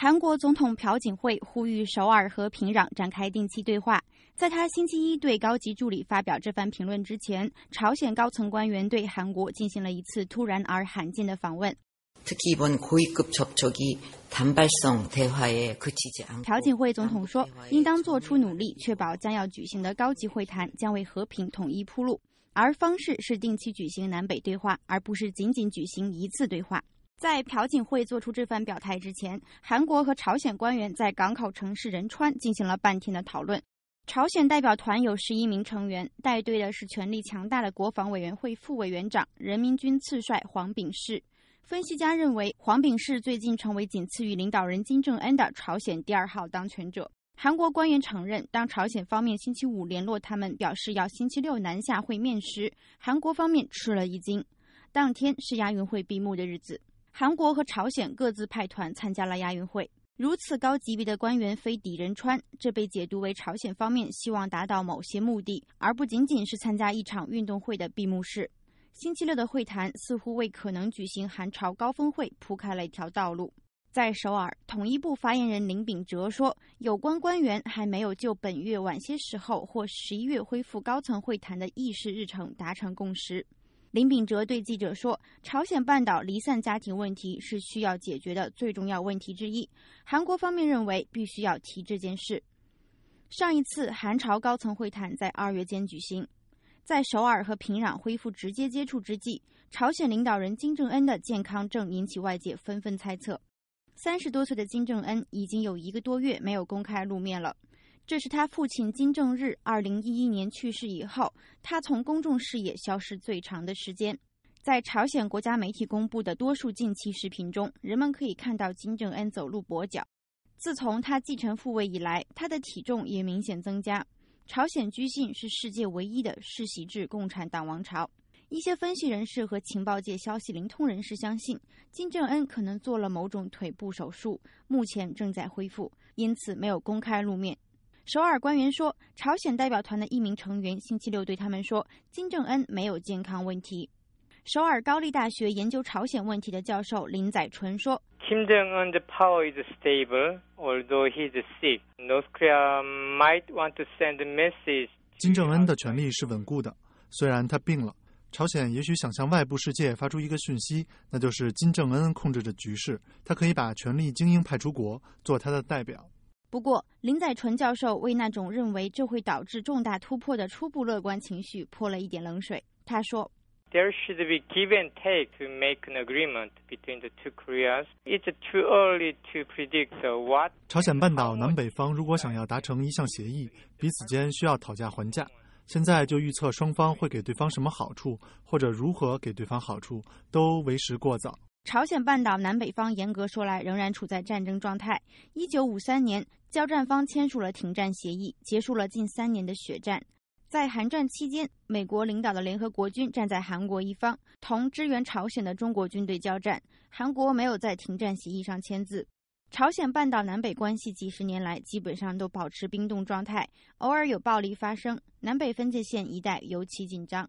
韩国总统朴槿惠呼吁首尔和平壤展开定期对话。在他星期一对高级助理发表这番评论之前，朝鲜高层官员对韩国进行了一次突然而罕见的访问。朴槿惠总统说，应当做出努力，确保将要举行的高级会谈将为和平统一铺路，而方式是定期举行南北对话，而不是仅仅举行一次对话。在朴槿惠做出这番表态之前，韩国和朝鲜官员在港口城市仁川进行了半天的讨论。朝鲜代表团有11名成员，带队的是权力强大的国防委员会副委员长、人民军次帅黄炳世。分析家认为，黄炳世最近成为仅次于领导人金正恩的朝鲜第2号当权者。韩国官员承认，当朝鲜方面星期五联络他们表示要星期六南下会面时，韩国方面吃了一惊。当天是亚运会闭幕的日子，韩国和朝鲜各自派团参加了亚运会。如此高级别的官员飞抵仁川，这被解读为朝鲜方面希望达到某些目的，而不仅仅是参加一场运动会的闭幕式。星期六的会谈似乎为可能举行韩朝高峰会铺开了一条道路。在首尔，统一部发言人林秉哲说，有关官员还没有就本月晚些时候或11月恢复高层会谈的议事日程达成共识。林秉哲对记者说，朝鲜半岛离散家庭问题是需要解决的最重要问题之一，韩国方面认为必须要提这件事。上一次韩朝高层会谈在2月间举行。在首尔和平壤恢复直接接触之际，朝鲜领导人金正恩的健康正引起外界纷纷猜测。30多岁的金正恩已经有1个多月没有公开露面了，这是他父亲金正日2011年去世以后，他从公众视野消失最长的时间。在朝鲜国家媒体公布的多数近期视频中，人们可以看到金正恩走路跛脚。自从他继承父位以来，他的体重也明显增加。朝鲜据信是世界唯一的世袭制共产党王朝。一些分析人士和情报界消息灵通人士相信，金正恩可能做了某种腿部手术，目前正在恢复，因此没有公开露面。首尔官员说，朝鲜代表团的一名成员星期六对他们说，金正恩没有健康问题。首尔高丽大学研究朝鲜问题的教授林载纯说， Kim Jong-un's power is stable, although he's sick. North Korea might want to send a message. 金正恩的权力是稳固的，虽然他病了。朝鲜也许想向外部世界发出一个讯息，那就是金正恩控制着局势，他可以把权力精英派出国，做他的代表。 不过，林载纯教授为那种认为这会导致重大突破的初步乐观情绪泼了一点冷水。他说， There should be give and take to make an agreement between the two Koreas. It's too early to predict what. 朝鲜半岛南北方如果想要达成一项协议，彼此间需要讨价还价。现在就预测双方会给对方什么好处，或者如何给对方好处，都为时过早。 朝鲜半岛南北方严格说来仍然处在战争状态。1953年，交战方签署了停战协议，结束了近3年的血战。在韩战期间，美国领导的联合国军站在韩国一方，同支援朝鲜的中国军队交战。韩国没有在停战协议上签字。朝鲜半岛南北关系几十年来基本上都保持冰冻状态，偶尔有暴力发生，南北分界线一带尤其紧张。